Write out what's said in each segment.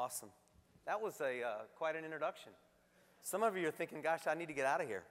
Awesome. That was quite an introduction. Some of you are thinking, gosh, I need to get out of here.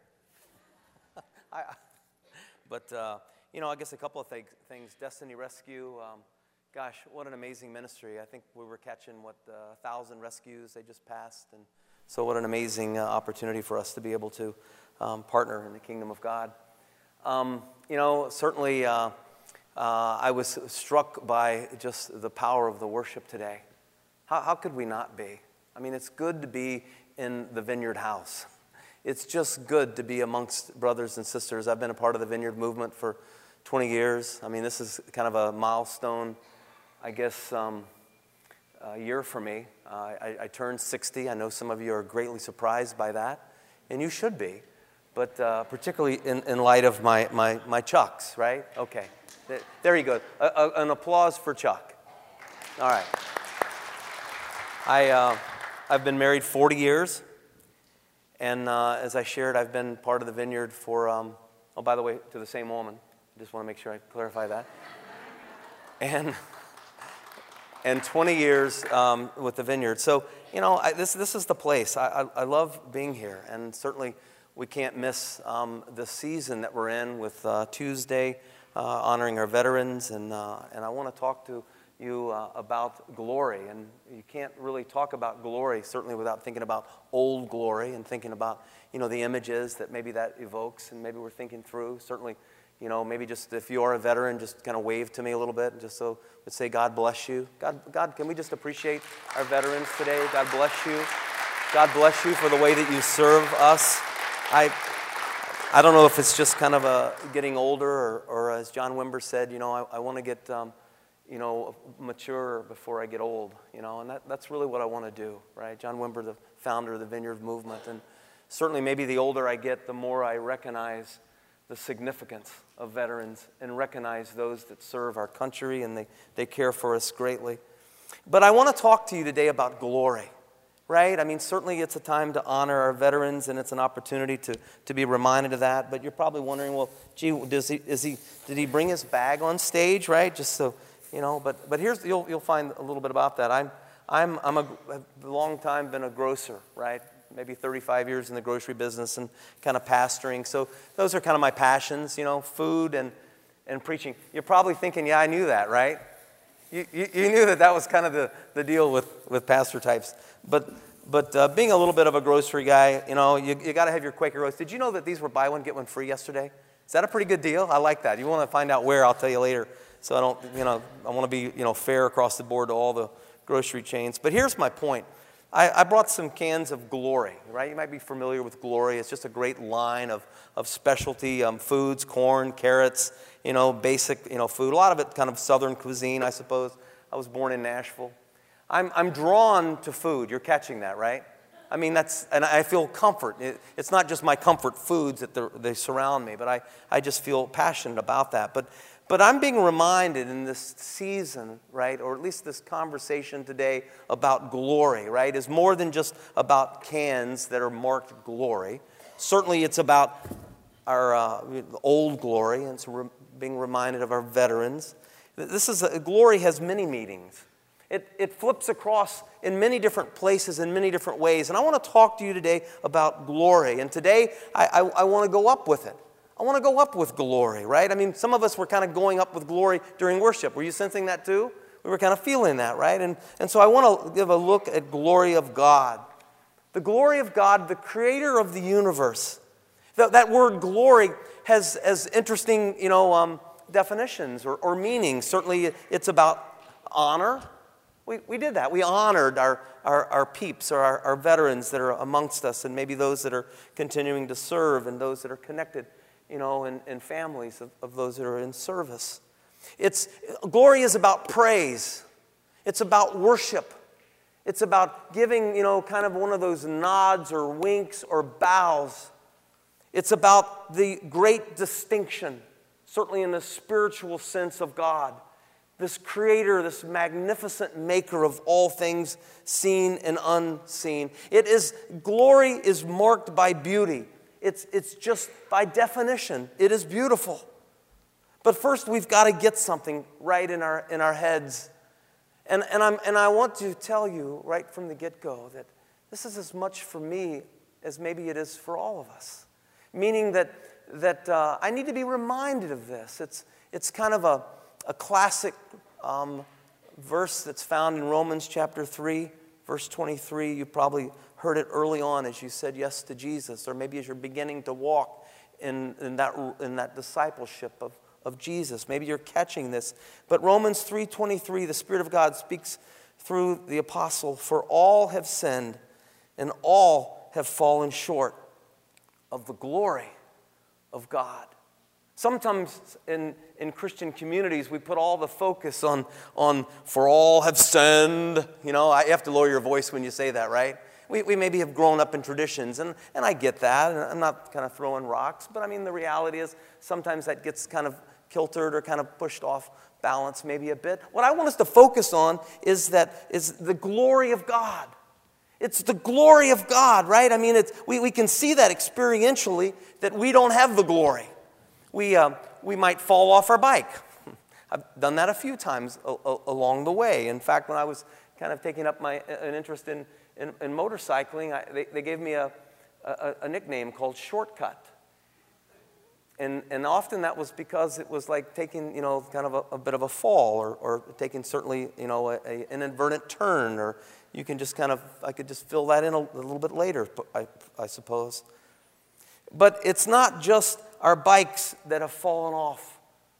But I guess a couple of things. Destiny Rescue, gosh, what an amazing ministry. I think we were catching, 1,000 rescues they just passed. And so what an amazing opportunity for us to be able to partner in the kingdom of God. Certainly I was struck by just the power of the worship today. How could we not be? I mean, it's good to be in the Vineyard house. It's just good to be amongst brothers and sisters. I've been a part of the Vineyard movement for 20 years. I mean, this is kind of a milestone, I guess, year for me. I turned 60. I know some of you are greatly surprised by that, and you should be, but particularly in light of my Chucks, right? Okay, there you go. An applause for Chuck. All right. I've been married 40 years, and as I shared, I've been part of the Vineyard for, by the way, to the same woman. I just want to make sure I clarify that. And 20 years with the Vineyard. So, this is the place. I love being here, and certainly we can't miss the season that we're in with Tuesday, honoring our veterans, and I want to talk to you about glory. And you can't really talk about glory, certainly without thinking about old glory and thinking about, the images that maybe that evokes, and maybe we're thinking through. Certainly, maybe just if you are a veteran, just kind of wave to me a little bit, just so let's say God bless you. God, can we just appreciate our veterans today? God bless you. God bless you for the way that you serve us. I don't know if it's just kind of getting older, or as John Wimber said, I want to get mature before I get old, and that's really what I want to do, right? John Wimber, the founder of the Vineyard movement, and certainly maybe the older I get, the more I recognize the significance of veterans and recognize those that serve our country, and they care for us greatly. But I want to talk to you today about glory, right? I mean, certainly it's a time to honor our veterans, and it's an opportunity to be reminded of that. But you're probably wondering, well, gee, did he bring his bag on stage, right? Just so, but here's, you'll find a little bit about that. I've a long time been a grocer, right? Maybe 35 years in the grocery business and kind of pastoring. So those are kind of my passions, food and preaching. You're probably thinking, yeah, I knew that, right? You knew that was kind of the deal with pastor types. But being a little bit of a grocery guy, you got to have your Quaker Oats. Did you know that these were buy one, get one free yesterday? Is that a pretty good deal? I like that. You want to find out where, I'll tell you later. So I don't, I want to be, fair across the board to all the grocery chains. But here's my point. I brought some cans of Glory, right? You might be familiar with Glory. It's just a great line of specialty foods, corn, carrots, basic, food. A lot of it kind of Southern cuisine, I suppose. I was born in Nashville. I'm drawn to food. You're catching that, right? I mean, and I feel comfort. It's not just my comfort foods that they surround me, but I just feel passionate about that. But I'm being reminded in this season, right, or at least this conversation today about glory, right, is more than just about cans that are marked glory. Certainly it's about our old glory, and so being reminded of our veterans. Glory has many meanings. It flips across in many different places, in many different ways. And I want to talk to you today about glory. And today I want to go up with it. I want to go up with glory, right? I mean, some of us were kind of going up with glory during worship. Were you sensing that too? We were kind of feeling that, right? And so I want to give a look at glory of God. The glory of God, the creator of the universe. That word glory has interesting, definitions or meanings. Certainly it's about honor. We did that. We honored our peeps or our veterans that are amongst us, and maybe those that are continuing to serve and those that are connected and families of those that are in service. Glory is about praise. It's about worship. It's about giving, kind of one of those nods or winks or bows. It's about the great distinction, certainly in the spiritual sense of God. This creator, this magnificent maker of all things seen and unseen. Glory is marked by beauty. It's just by definition, it is beautiful. But first we've got to get something right in our heads. And I want to tell you right from the get-go that this is as much for me as maybe it is for all of us. Meaning that I need to be reminded of this. It's kind of a classic verse that's found in Romans chapter 3, verse 23. You probably heard it early on as you said yes to Jesus, or maybe as you're beginning to walk in that discipleship of Jesus. Maybe you're catching this. But Romans 3:23, the Spirit of God speaks through the apostle, "For all have sinned and all have fallen short of the glory of God." Sometimes in Christian communities, we put all the focus on "for all have sinned." You know, you have to lower your voice when you say that, right? We maybe have grown up in traditions, and I get that, and I'm not kind of throwing rocks, but I mean, the reality is sometimes that gets kind of kiltered or kind of pushed off balance maybe a bit. What I want us to focus on is the glory of God. It's the glory of God, right? I mean, we can see that experientially, that we don't have the glory. We might fall off our bike. I've done that a few times along the way. In fact, when I was kind of taking up an interest in motorcycling, they gave me a nickname called Shortcut. And often that was because it was like taking, kind of a bit of a fall or taking certainly, an inadvertent turn, or you can just I could just fill that in a little bit later, I suppose. But it's not just our bikes that have fallen off.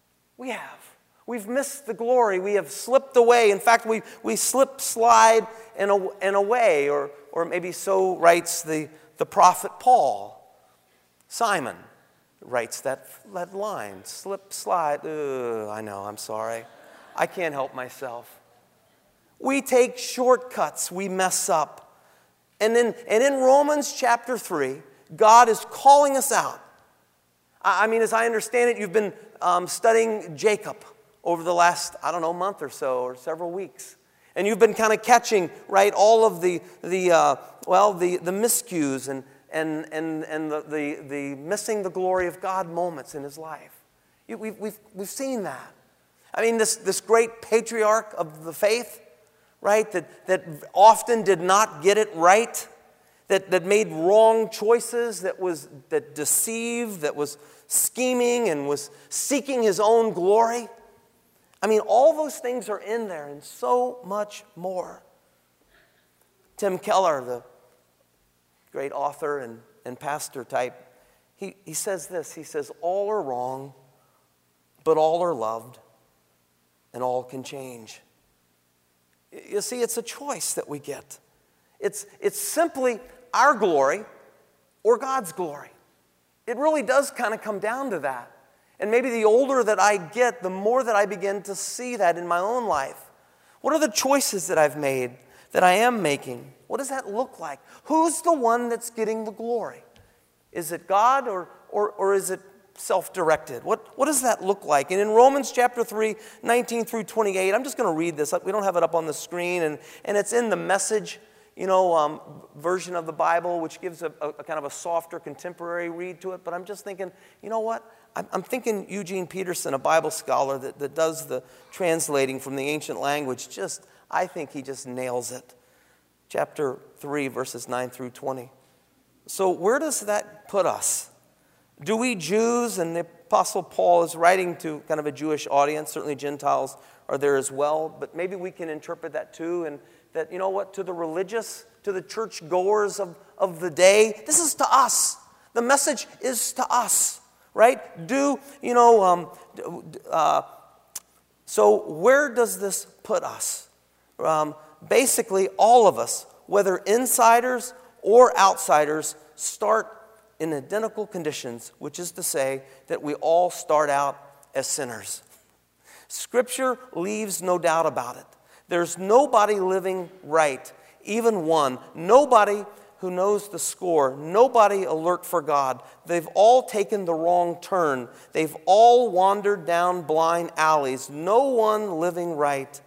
We've missed the glory. We have slipped away. In fact, we slip, slide, and away, or maybe so writes the prophet Paul. Simon writes that line, slip, slide. I know, I'm sorry. I can't help myself. We take shortcuts, we mess up. And in Romans chapter 3, God is calling us out. I mean, as I understand it, you've been studying Jacob over the last, month or so, or several weeks. And you've been kind of catching, right, all of the miscues and the missing the glory of God moments in his life. We've seen that. I mean, this great patriarch of the faith, right, that often did not get it right, that made wrong choices, that deceived, that was scheming and was seeking his own glory. I mean, all those things are in there and so much more. Tim Keller, the great author and pastor type, he says this. He says, "All are wrong, but all are loved, and all can change." You see, it's a choice that we get. It's simply our glory or God's glory. It really does kind of come down to that. And maybe the older that I get, the more that I begin to see that in my own life. What are the choices that I've made, that I am making? What does that look like? Who's the one that's getting the glory? Is it God or is it self-directed? What does that look like? And in Romans chapter 3, 19 through 28, I'm just going to read this. We don't have it up on the screen, and it's in the Message version of the Bible, which gives a kind of a softer contemporary read to it. But I'm just thinking, you know what? I'm thinking Eugene Peterson, a Bible scholar that does the translating from the ancient language, I think he just nails it. Chapter 3, verses 9 through 20. So where does that put us? Do we Jews, and the Apostle Paul is writing to kind of a Jewish audience, certainly Gentiles are there as well, but maybe we can interpret that too, and that, to the religious, to the church goers of the day, this is to us. The message is to us, right? So where does this put us? Basically, all of us, whether insiders or outsiders, start in identical conditions, which is to say that we all start out as sinners. Scripture leaves no doubt about it. There's nobody living right, even one. Nobody who knows the score. Nobody alert for God. They've all taken the wrong turn. They've all wandered down blind alleys. No one living right.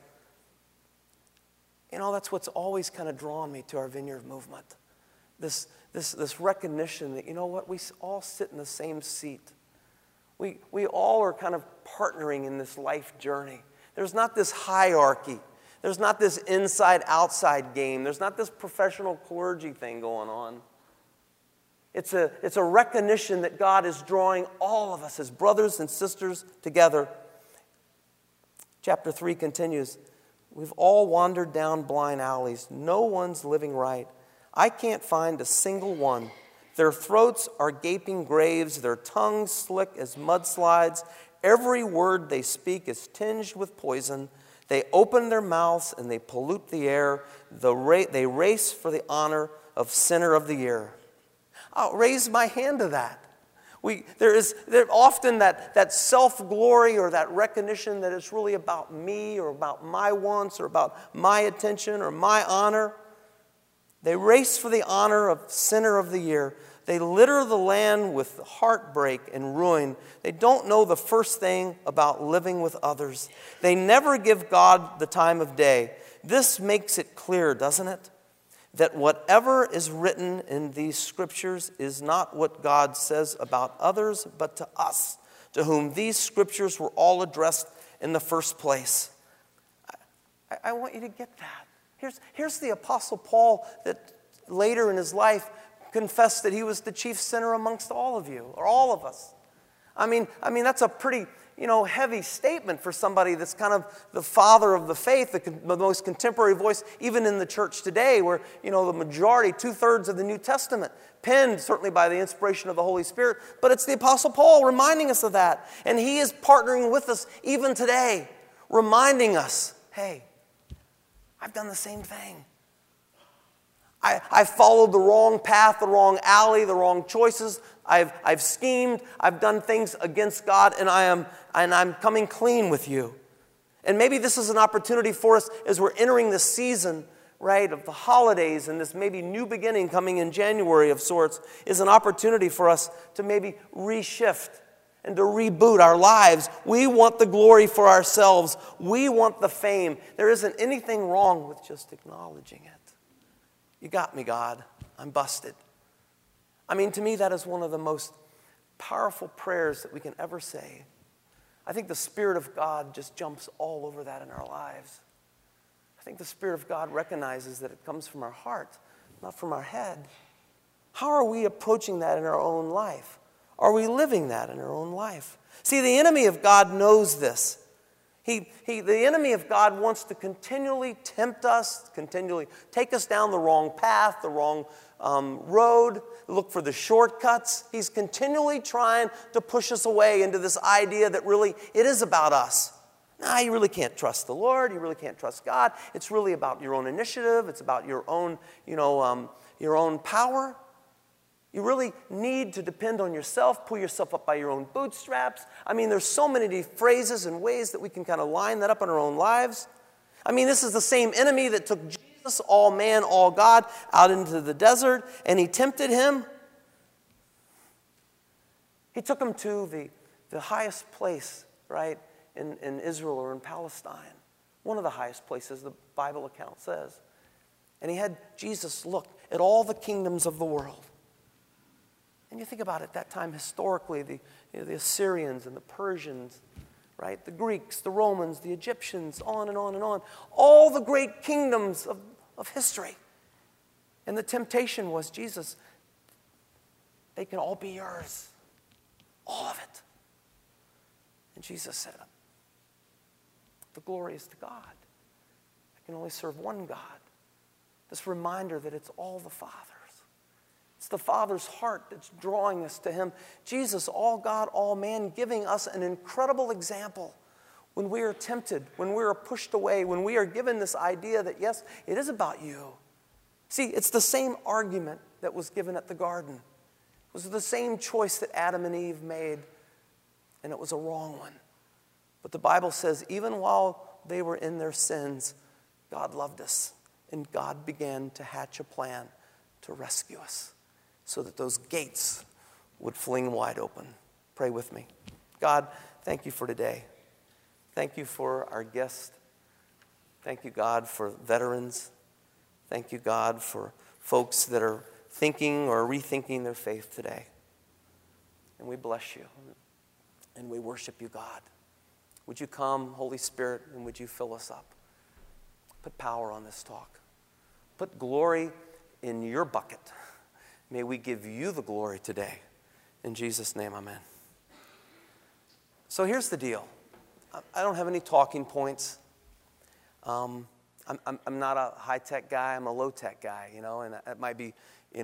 That's what's always kind of drawn me to our Vineyard movement. This recognition that, we all sit in the same seat. We all are kind of partnering in this life journey. There's not this hierarchy. There's not this inside-outside game. There's not this professional clergy thing going on. It's a recognition that God is drawing all of us as brothers and sisters together. Chapter 3 continues, we've all wandered down blind alleys. No one's living right. I can't find a single one. Their throats are gaping graves. Their tongues slick as mudslides. Every word they speak is tinged with poison. They open their mouths and they pollute the air. They race for the honor of Sinner of the Year. I'll raise my hand to that. There's often that self-glory or that recognition that it's really about me or about my wants or about my attention or my honor. They race for the honor of Sinner of the Year. They litter the land with heartbreak and ruin. They don't know the first thing about living with others. They never give God the time of day. This makes it clear, doesn't it? That whatever is written in these scriptures is not what God says about others, but to us, to whom these scriptures were all addressed in the first place. I want you to get that. Here's the Apostle Paul that later in his life confessed that he was the chief sinner amongst all of you, or all of us. I mean that's a pretty, heavy statement for somebody that's kind of the father of the faith, the most contemporary voice, even in the church today, where, the majority, 2/3 of the New Testament, penned certainly by the inspiration of the Holy Spirit, but it's the Apostle Paul reminding us of that. And he is partnering with us even today, reminding us, hey, I've done the same thing. I followed the wrong path, the wrong alley, the wrong choices. I've schemed. I've done things against God, and I'm coming clean with you. And maybe this is an opportunity for us as we're entering this season, right, of the holidays and this maybe new beginning coming in January of sorts, is an opportunity for us to maybe reshift and to reboot our lives. We want the glory for ourselves. We want the fame. There isn't anything wrong with just acknowledging it. You got me, God. I'm busted. To me, that is one of the most powerful prayers that we can ever say. I think the Spirit of God just jumps all over that in our lives. I think the Spirit of God recognizes that it comes from our heart, not from our head. How are we approaching that in our own life? Are we living that in our own life? See, the enemy of God knows this. The enemy of God wants to continually tempt us, continually take us down the wrong path, the wrong road, look for the shortcuts. He's continually trying to push us away into this idea that really it is about us. You really can't trust the Lord. You really can't trust God. It's really about your own initiative. It's about your own, your own power. You really need to depend on yourself, pull yourself up by your own bootstraps. There's so many phrases and ways that we can kind of line that up in our own lives. This is the same enemy that took Jesus, all man, all God, out into the desert, and he tempted him. He took him to the highest place, right, in Israel or in Palestine. One of the highest places, the Bible account says. And he had Jesus look at all the kingdoms of the world. And you think about it, that time historically, the Assyrians and the Persians, right? The Greeks, the Romans, the Egyptians, on and on and on. All the great kingdoms of history. And the temptation was, Jesus, they can all be yours. All of it. And Jesus said, the glory is to God. I can only serve one God. This reminder that it's all the Father. It's the Father's heart that's drawing us to him. Jesus, all God, all man, giving us an incredible example when we are tempted, when we are pushed away, when we are given this idea that, yes, it is about you. See, it's the same argument that was given at the garden. It was the same choice that Adam and Eve made, and it was a wrong one. But the Bible says even while they were in their sins, God loved us, and God began to hatch a plan to rescue us, so that those gates would fling wide open. Pray with me. God, thank you for today. Thank you for our guest. Thank you, God, for veterans. Thank you, God, for folks that are thinking or rethinking their faith today. And we bless you. And we worship you, God. Would you come, Holy Spirit, and would you fill us up? put power on this talk. Put glory in your bucket. May we give you the glory today. In Jesus' name, amen. So here's the deal. I don't have any talking points. I'm not a high-tech guy. I'm a low-tech guy, and it might be,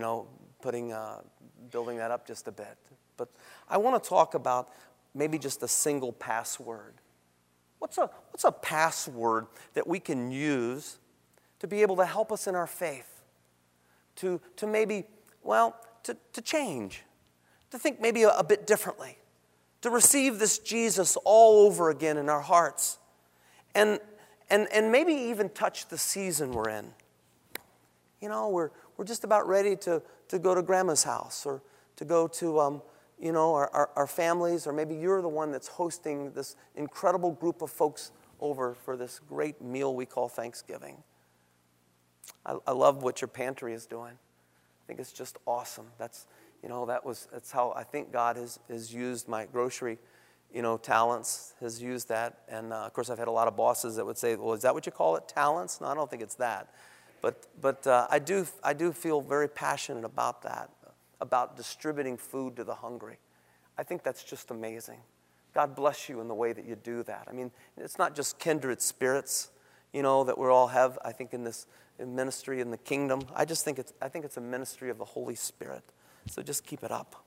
building that up just a bit. But I want to talk about maybe just a single password. What's a password that we can use to be able to help us in our faith? To maybe, to change. To think maybe a bit differently. To receive this Jesus all over again in our hearts. And maybe even touch the season we're in. We're just about ready to go to Grandma's house or to go to our families, or maybe you're the one that's hosting this incredible group of folks over for this great meal we call Thanksgiving. I love what your pantry is doing. I think it's just awesome. That's how I think God has used my grocery, talents, has used that. And of course, I've had a lot of bosses that would say, well, is that what you call it, talents? No, I don't think it's that. But I do feel very passionate about that, about distributing food to the hungry. I think that's just amazing. God bless you in the way that you do that. I mean, it's not just kindred spirits, that we all have, I think, in this ministry in the kingdom. I think it's a ministry of the Holy Spirit. So just keep it up.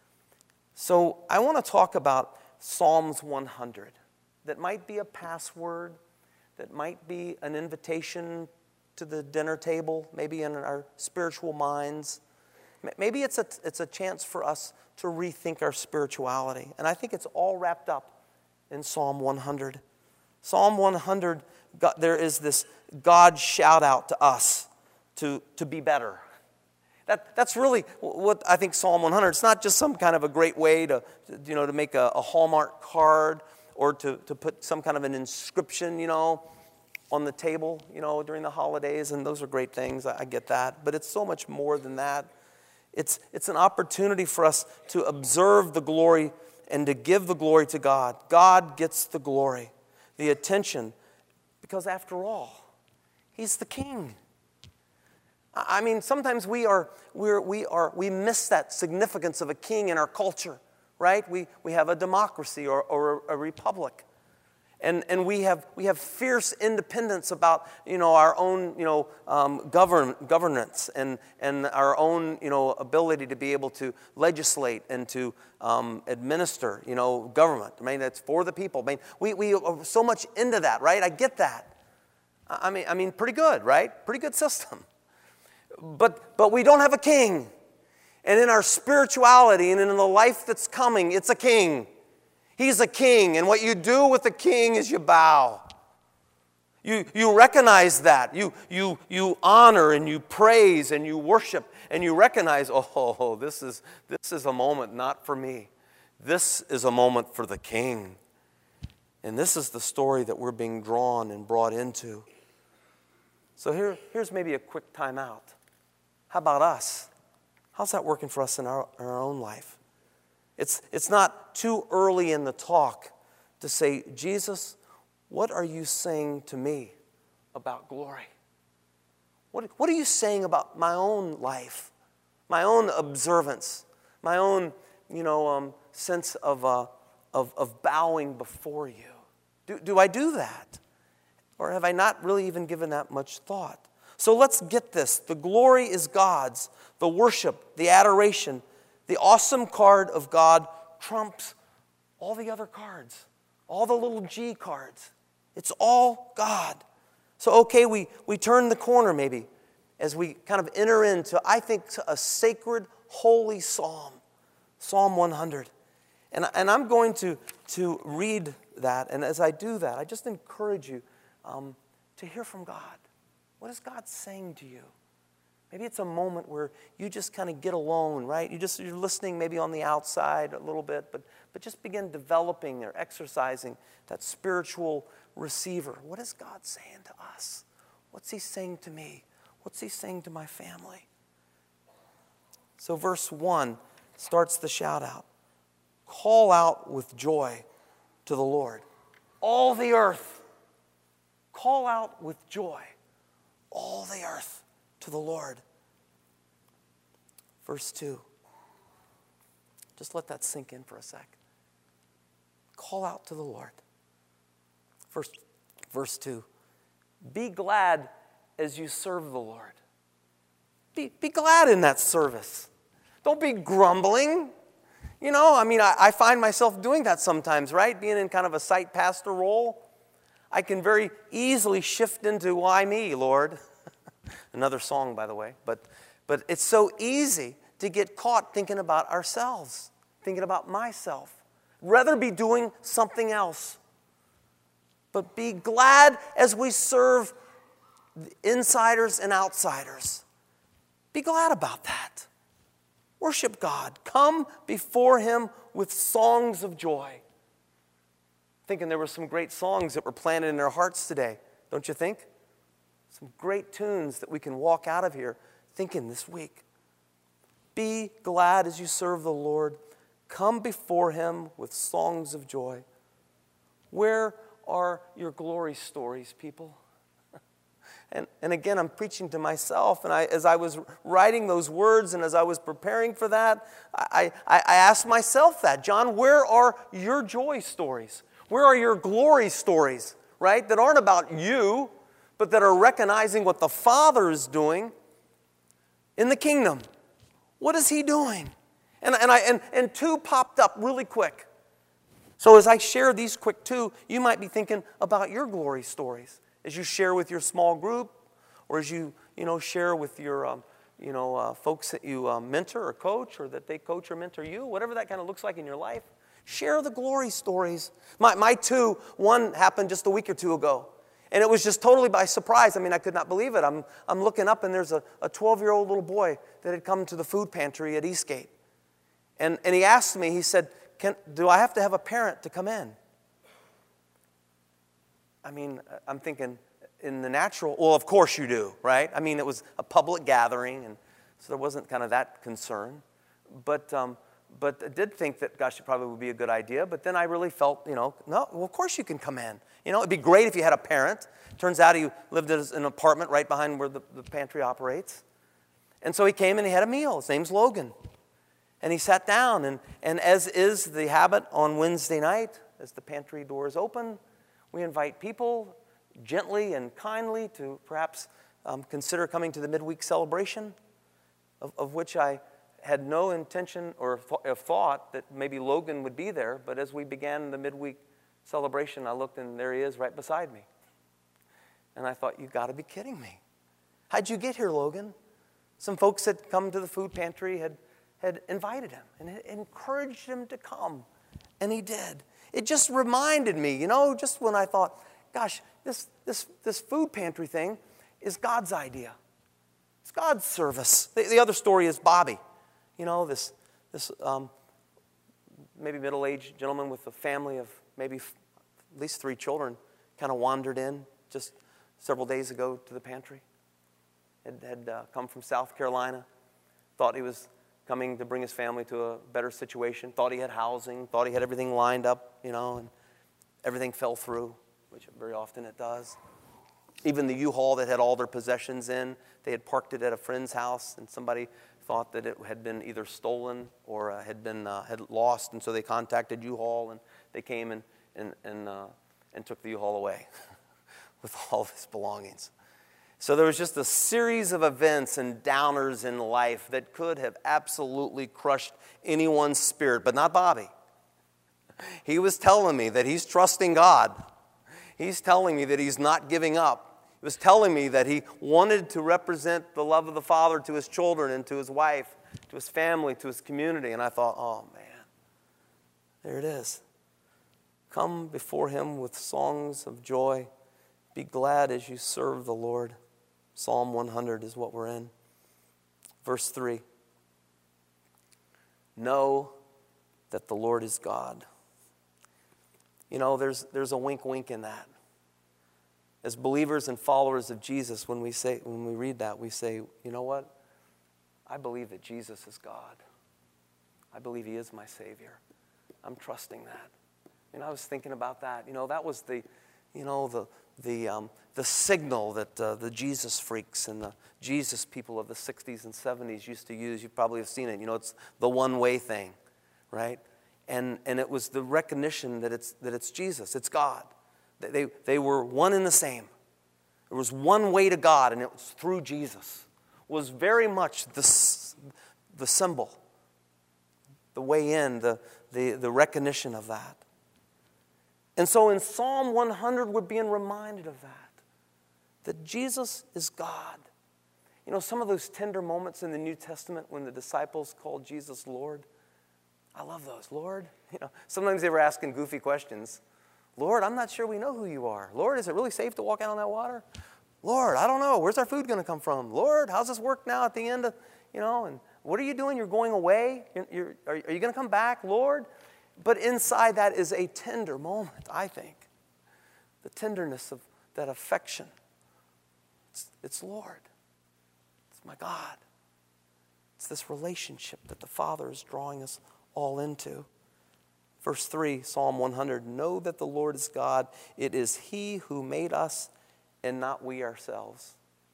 So I want to talk about Psalms 100. That might be a password. That might be an invitation to the dinner table, maybe in our spiritual minds. Maybe it's a chance for us to rethink our spirituality. And I think it's all wrapped up in Psalm 100. Psalm 100, there is this God shout out to us to be better. That's really what I think Psalm 100. It's not just some kind of a great way to make a Hallmark card or to put some kind of an inscription, on the table, during the holidays, and those are great things. I get that, but it's so much more than that. It's an opportunity for us to observe the glory and to give the glory to God. God gets the glory, the attention, because after all, He's the King. I mean, sometimes we miss that significance of a king in our culture, right? We have a democracy or a republic. And we have fierce independence about our own governance and our own ability to be able to legislate and to administer government. I mean, it's for the people. I mean, we are so much into that, right? I get that. I mean, pretty good, right? Pretty good system. But we don't have a king. And in our spirituality and in the life that's coming, it's a king. He's a king, and what you do with the king is you bow. You recognize that. You honor and you praise and you worship and you recognize, oh, this is a moment not for me. This is a moment for the king. And this is the story that we're being drawn and brought into. So here's maybe a quick time out. How about us? How's that working for us in our own life? It's not too early in the talk to say, Jesus, what are you saying to me about glory? What are you saying about my own life, my own observance, my own sense of bowing before you? Do I do that? Or have I not really even given that much thought? So let's get this. The glory is God's. The worship, the adoration, the awesome card of God trumps all the other cards, all the little G cards. It's all God. So, okay, we turn the corner maybe as we kind of enter into, I think, a sacred, holy psalm, Psalm 100. And I'm going to read that. And as I do that, I just encourage you to hear from God. What is God saying to you? Maybe it's a moment where you just kind of get alone, right? You're listening maybe on the outside a little bit, but just begin developing or exercising that spiritual receiver. What is God saying to us? What's He saying to me? What's He saying to my family? So verse 1 starts the shout out. Call out with joy to the Lord. All the earth, call out with joy. all the earth to the Lord. Verse 2. Just let that sink in for a sec. Call out to the Lord. Verse 2. Be glad as you serve the Lord. Be glad in that service. Don't be grumbling. I find myself doing that sometimes, right? Being in kind of a site pastor role. I can very easily shift into why me, Lord. Another song, by the way. But it's so easy to get caught thinking about ourselves, thinking about myself. Rather be doing something else. But be glad as we serve insiders and outsiders. Be glad about that. Worship God. Come before Him with songs of joy. Thinking there were some great songs that were planted in our hearts today, don't you think? Some great tunes that we can walk out of here thinking this week. Be glad as you serve the Lord. Come before Him with songs of joy. Where are your glory stories, people? And again, I'm preaching to myself, and as I was writing those words and as I was preparing for that, I asked myself that. John, where are your joy stories? Where are your glory stories, right? That aren't about you, but that are recognizing what the Father is doing in the kingdom. What is He doing? And two popped up really quick. So as I share these quick two, you might be thinking about your glory stories as you share with your small group, or as you share with your folks that you mentor or coach, or that they coach or mentor you, whatever that kind of looks like in your life. Share the glory stories. My two, one happened just a week or two ago. And it was just totally by surprise. I could not believe it. I'm looking up, and there's a 12-year-old little boy that had come to the food pantry at Eastgate. And he asked me, he said, do I have to have a parent to come in? I'm thinking in the natural, well, of course you do, right? it was a public gathering, and so there wasn't kind of that concern. But I did think that, gosh, it probably would be a good idea. But then I really felt, no, well, of course you can come in. It'd be great if you had a parent. Turns out he lived in an apartment right behind where the pantry operates. And so he came and he had a meal. His name's Logan. And he sat down, and as is the habit on Wednesday night, as the pantry doors open, we invite people gently and kindly to perhaps consider coming to the midweek celebration, of which I had no intention or thought that maybe Logan would be there. But as we began the midweek celebration, I looked, and there he is right beside me. And I thought, you got to be kidding me. How'd you get here, Logan? Some folks had come to the food pantry, had invited him and had encouraged him to come. And he did. It just reminded me, just when I thought, gosh, this food pantry thing is God's idea. It's God's service. The other story is Bobby. This maybe middle-aged gentleman with a family of maybe at least 3 children kind of wandered in just several days ago to the pantry. Had come from South Carolina, thought he was coming to bring his family to a better situation, thought he had housing, thought he had everything lined up, and everything fell through, which very often it does. Even the U-Haul that had all their possessions in, they had parked it at a friend's house, and somebody thought that it had been either stolen or had lost, and so they contacted U-Haul, and they came and took the U-Haul away with all of his belongings. So there was just a series of events and downers in life that could have absolutely crushed anyone's spirit, but not Bobby. He was telling me that he's trusting God. He's telling me that he's not giving up. He was telling me that he wanted to represent the love of the Father to his children and to his wife, to his family, to his community. And I thought, oh man, there it is. Come before Him with songs of joy. Be glad as you serve the Lord. Psalm 100 is what we're in. Verse 3. Know that the Lord is God. There's a wink in that. As believers and followers of Jesus, when we read that, we say, you know what? I believe that Jesus is God. I believe He is my Savior. I'm trusting that. I was thinking about that. That was the the signal that the Jesus freaks and the Jesus people of the 60s and 70s used to use. You probably have seen it. It's the one-way thing, right? And it was the recognition that it's Jesus, it's God. They were one and the same. There was one way to God, and it was through Jesus. Was very much the symbol, the way in, the recognition of that. And so in Psalm 100, we're being reminded of that Jesus is God. Some of those tender moments in the New Testament when the disciples called Jesus Lord, I love those. Lord, sometimes they were asking goofy questions. Lord, I'm not sure we know who you are. Lord, is it really safe to walk out on that water? Lord, I don't know. Where's our food going to come from? Lord, how's this work now at the end of, and what are you doing? You're going away? Are you going to come back, Lord? But inside that is a tender moment, I think. The tenderness of that affection. It's Lord. It's my God. It's this relationship that the Father is drawing us all into. Verse 3, Psalm 100, know that the Lord is God. It is He who made us and not we ourselves.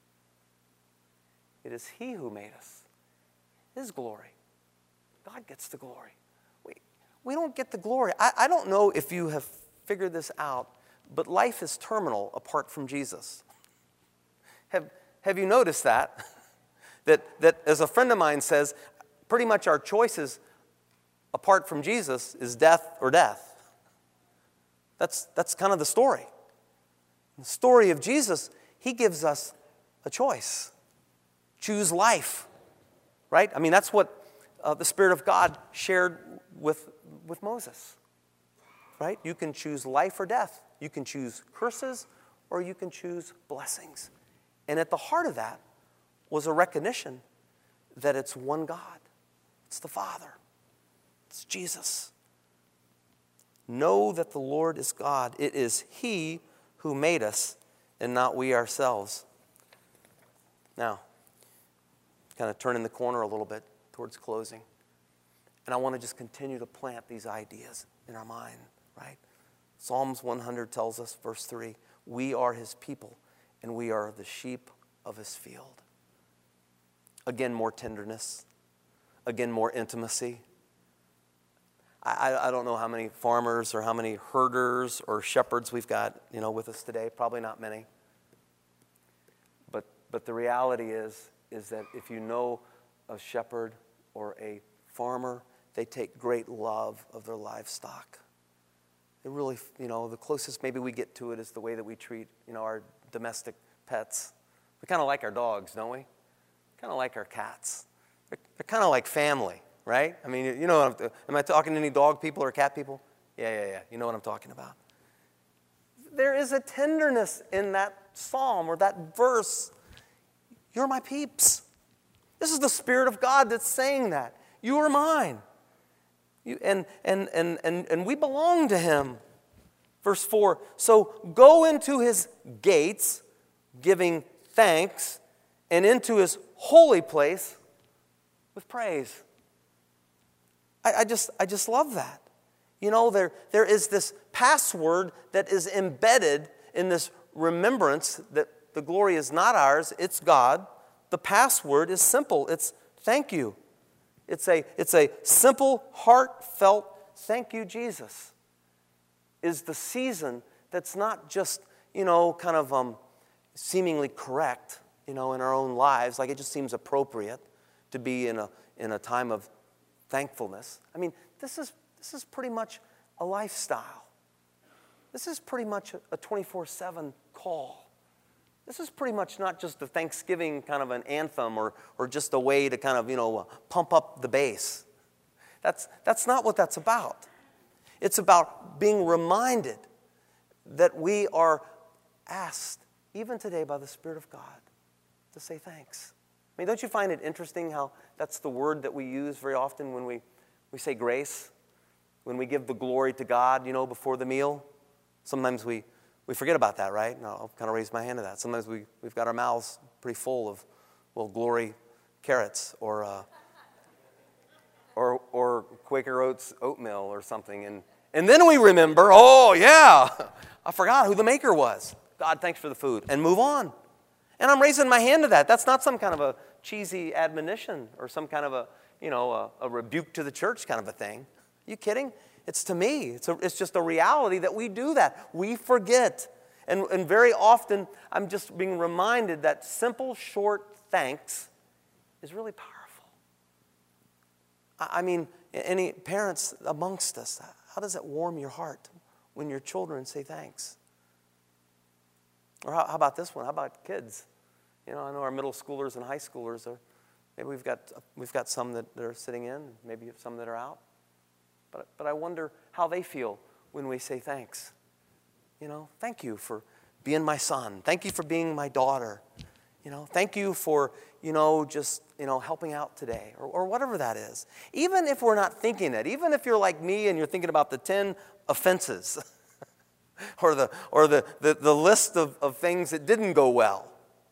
It is He who made us. His glory. God gets the glory. We don't get the glory. I don't know if you have figured this out, but life is terminal apart from Jesus. Have you noticed that? That as a friend of mine says, pretty much our choices apart from Jesus is death or death. That's kind of the story. The story of Jesus, He gives us a choice. Choose life, right? I mean, that's what the Spirit of God shared with Moses, right? You can choose life or death. You can choose curses or you can choose blessings. And at the heart of that was a recognition that it's one God. It's the Father. It's Jesus. Know that the Lord is God. It is He who made us and not we ourselves. Now, kind of turning the corner a little bit towards closing. And I want to just continue to plant these ideas in our mind, right? Psalms 100 tells us, verse 3, we are His people and we are the sheep of His field. Again, more tenderness. Again, more intimacy. I don't know how many farmers or how many herders or shepherds we've got, with us today. Probably not many. But the reality is that if you know a shepherd or a farmer, they take great love of their livestock. It really, the closest maybe we get to it is the way that we treat, our domestic pets. We kind of like our dogs, don't we? Kind of like our cats. They're kind of like family. Right? I mean, am I talking to any dog people or cat people? Yeah. You know what I'm talking about. There is a tenderness in that psalm or that verse. You're my peeps. This is the Spirit of God that's saying that. You are mine. And we belong to Him. Verse 4, so go into His gates, giving thanks, and into His holy place with praise. I just love that. There is this password that is embedded in this remembrance that the glory is not ours, it's God. The password is simple. It's thank you. It's a simple, heartfelt thank you, Jesus. Is the season that's not just, seemingly correct, in our own lives, like it just seems appropriate to be in a time of thankfulness. I mean, this is pretty much a lifestyle. This is pretty much a 24/7 call. This is pretty much not just a Thanksgiving kind of an anthem or just a way to kind of, pump up the bass. That's not what that's about. It's about being reminded that we are asked, even today by the Spirit of God, to say thanks. I mean, don't you find it interesting how that's the word that we use very often when we say grace? When we give the glory to God, before the meal? Sometimes we forget about that, right? And I'll kind of raise my hand to that. Sometimes we've got our mouths pretty full of, glory carrots or Quaker Oats oatmeal or something. And then we remember, oh, yeah, I forgot who the maker was. God, thanks for the food, and move on. And I'm raising my hand to that. That's not some kind of a cheesy admonition or some kind of a rebuke to the church kind of a thing. You kidding? It's to me. It's just a reality that we do that. We forget. And very often, I'm just being reminded that simple, short thanks is really powerful. I mean, any parents amongst us, how does it warm your heart when your children say thanks? Or how about this one? How about kids? I know our middle schoolers and high schoolers maybe we've got some that are sitting in, maybe some that are out. But I wonder how they feel when we say thanks. Thank you for being my son. Thank you for being my daughter. Thank you for, just, helping out today or whatever that is. Even if we're not thinking it, even if you're like me and you're thinking about the 10 offenses or the list of things that didn't go well.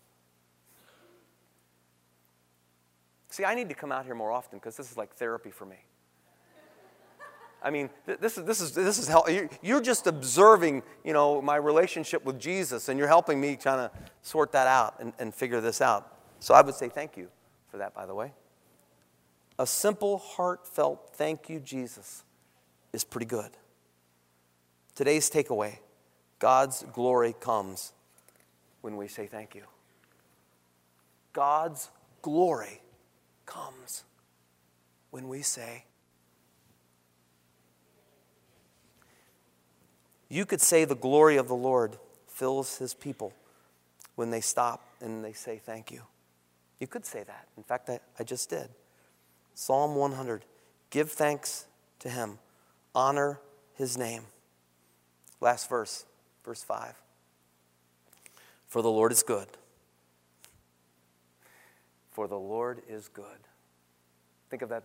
See, I need to come out here more often because this is like therapy for me. I mean, this is how you're just observing, my relationship with Jesus, and you're helping me kind of sort that out and figure this out. So I would say thank you for that, by the way. A simple, heartfelt thank you, Jesus, is pretty good. Today's takeaway: God's glory comes when we say thank you. God's glory comes when we say. You could say the glory of the Lord fills his people when they stop and they say thank you. You could say that. In fact, I just did. Psalm 100. Give thanks to him. Honor his name. Last verse, verse 5. For the Lord is good. For the Lord is good. Think of that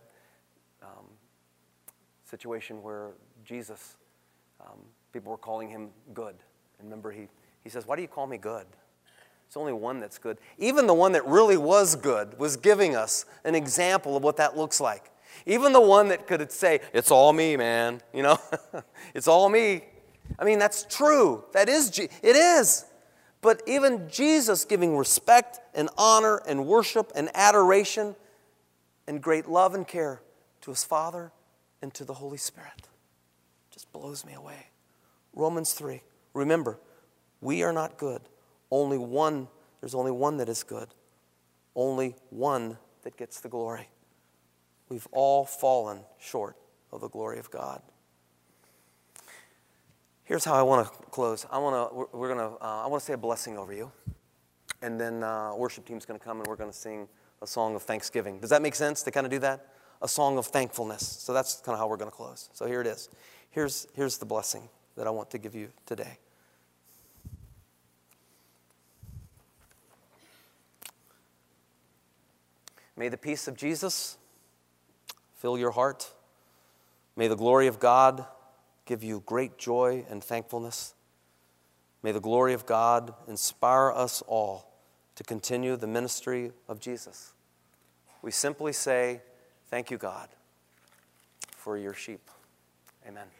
situation where Jesus... people were calling him good. And remember, he says, why do you call me good? It's only one that's good. Even the one that really was good was giving us an example of what that looks like. Even the one that could say, it's all me, man. It's all me. I mean, that's true. It is. But even Jesus giving respect and honor and worship and adoration and great love and care to his Father and to the Holy Spirit just blows me away. Romans 3. Remember, we are not good. There's only one that is good. Only one that gets the glory. We've all fallen short of the glory of God. Here's how I want to close. I want to say a blessing over you. And then worship team's going to come and we're going to sing a song of thanksgiving. Does that make sense to kind of do that? A song of thankfulness. So that's kind of how we're going to close. So here it is. Here's the blessing that I want to give you today. May the peace of Jesus fill your heart. May the glory of God give you great joy and thankfulness. May the glory of God inspire us all to continue the ministry of Jesus. We simply say, thank you, God, for your sheep. Amen.